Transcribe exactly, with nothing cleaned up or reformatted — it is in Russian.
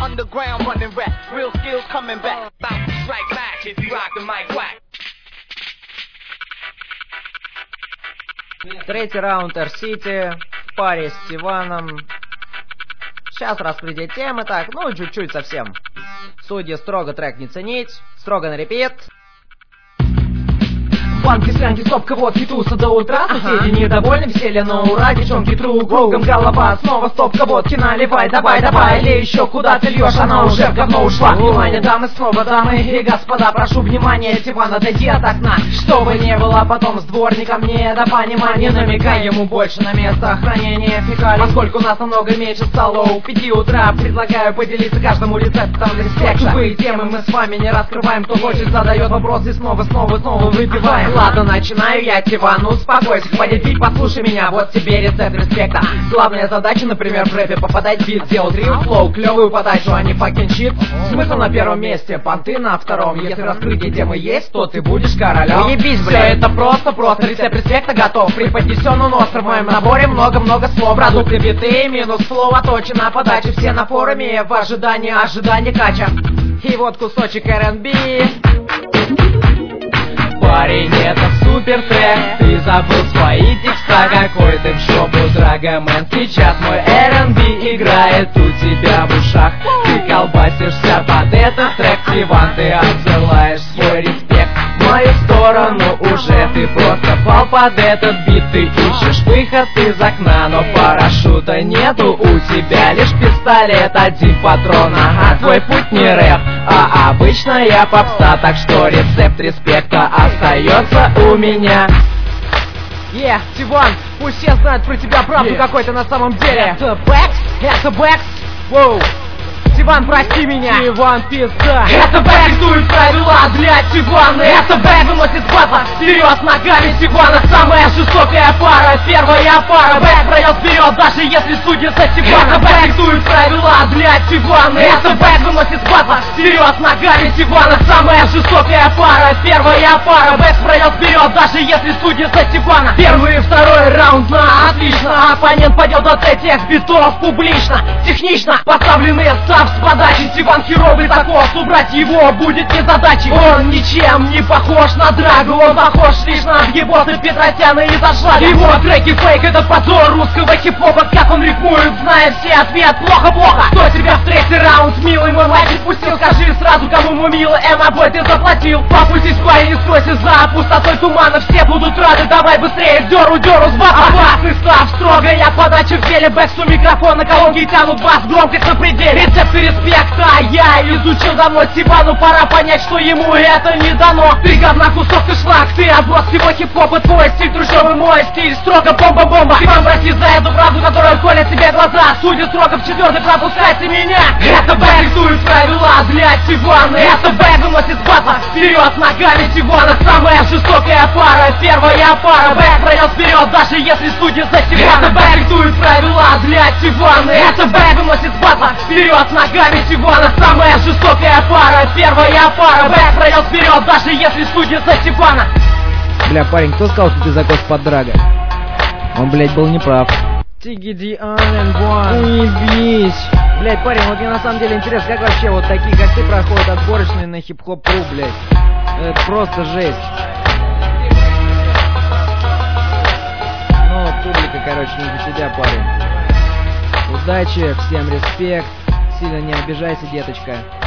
underground running rap, real skills coming back. Bout to strike back if you rock the mic whack. Третий раунд Эр-Сити в паре с Тиваном. Сейчас раскрытие темы, так, ну чуть-чуть совсем. Судьи строго трек не ценить, строго на репит. Банки, слянки, стопка, водки, туса до утра. Соседи недовольны, веселье, но ура. Девчонки тру, кругом голова. Снова стопка, водки, наливай, давай, давай. Или еще куда ты льешь, она уже в говно ушла. Внимание, дамы, снова дамы и господа, прошу внимания, Тиван, отойди от окна. Чтобы не было потом с дворником недопонимания. Намекай ему больше на место хранения фекалий. Поскольку нас намного меньше стало у пяти утра, предлагаю поделиться каждому рецептом респекта. Ключевые темы мы с вами не раскрываем. Кто хочет, задает вопросы, снова, снова, снова выпиваем. Ладно, начинаю я, Тиван, успокойся, хватит пить, послушай меня, вот тебе рецепт респекта. Главная задача, например, в рэпе попадать в бит, делать рил, флоу, клевую подачу, а не факин щит. Смысл на первом месте, понты на втором. Если раскрытие темы есть, то ты будешь королем. Уебись, Все блядь. это просто, просто рецепт респекта готов. Преподнесен он остро, в моем наборе много-много слов. Продукты биты, минус флоу, отточена подача. Все на форуме, в ожидании, ожидании кача. И вот кусочек эр энд би. Парень, это супер трек. Ты забыл свои текста, какой ты в жопу, Драгомен. Сейчас мой эр энд би играет у тебя в ушах. Ты колбасишься под этот трек, Тиван, ты отсылаешь свой респект в мою сторону уже. Ты просто пал под этот бит, ты ищешь выход из окна, но парашюта нету, у тебя лишь пистолет, один патрон. Ага, твой путь не рэп, а обычная попса, так что рецепт респекта остается у меня. Е, yeah, Тиван, пусть все знают про тебя правду, yeah. Какой ты на самом деле. Это Бэкс, это Бэкс. Воу. Тиван, прости меня. Тиван, пизда. Это Бэк диктует правила для Тивана. Это Бэк выносит батла вперед ногами Тивана. Самая жестокая пара, первая пара. Бэк пройдет вперед, даже если судья за Тивана. Это Бэк диктует правила для Тивана. Это Бэк выносит батла вперед ногами Тивана. Самая жестокая пара, первая пара. Бэк пройдет вперед, даже если судья за Тивана. Первый и второй раунд на отлично. Оппонент пойдет от этих битов публично. Технично поставленные ставки с подачи. Тиван херовый таков, убрать его будет незадачей. Он ничем не похож на Драгу, он похож лишь на объеботы Петросяна и Зашлага. Его треки фейк, это позор русского хип-хопа. Как он рифмует, зная все ответ, плохо-плохо. Кто тебя в третий раунд, милый мой лайк пустил? Скажи сразу, кому мой милый эмо-бой ты заплатил. Попустись, парень, не скройся за пустотой тумана. Все будут рады, давай быстрее, дёру, дёру с баса. Опасный став, строгая подача в деле. Бэксу микрофона, колонки тянут бас, громкость на пределе. Рецепты респекта я изучил давно. Тивану пора понять, что ему это не дано. Ты говна, кусок, ты шлак, ты отброс всего хип-хопа. Твой стиль трущовый, мой стиль строго бомба-бомба. Тиван, прости за эту правду, которая колет тебе глаза. Судя строго в четвертый, пропускайте меня. Это Бэк диктует правила для Тивана. Это Бэк выносит батла вперед ногами Тивана. Самая жестокая пара, первая пара. Бэк пройдет вперед, даже если судья за Тивана. Это Бэк диктует правила для Тивана. Это Бэк выносит батла вперед ногами Тивана. Самая жестокая пара, первая пара. Бэк пройдет вперед, даже если судья за Тивана. Бля, парень, кто сказал, что ты закос под Драга? Он, блядь, был неправ. Тигиди Анен Ван. Уебись. Блядь, парень, вот мне на самом деле интересно, как вообще вот такие, как ты, проходят отборочные на хип-хоп-ру, блядь. Это просто жесть. Ну, публика, короче, не за тебя, парень. Удачи, всем респект. Сильно не обижайся, деточка.